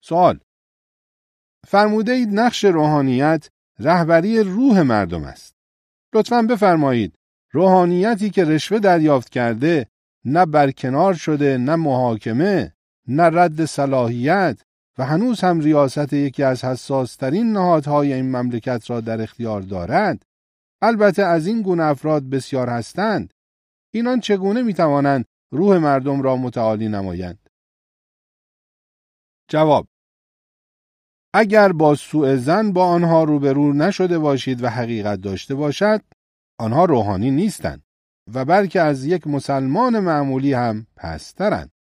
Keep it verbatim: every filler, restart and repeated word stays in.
سوال: فرموده اید نقش روحانیت رهبری روح مردم است. لطفاً بفرمایید روحانیتی که رشوه دریافت کرده، نه برکنار شده، نه محاکمه، نه رد صلاحیت و هنوز هم ریاست یکی از حساس‌ترین نهادهای این مملکت را در اختیار دارد، البته از این گونه افراد بسیار هستند، اینان چگونه میتوانند روح مردم را متعالی نمایند؟ جواب: اگر با سوء ظن با آنها روبرو نشده باشید و حقیقت داشته باشد، آنها روحانی نیستند و بلکه از یک مسلمان معمولی هم پسترند.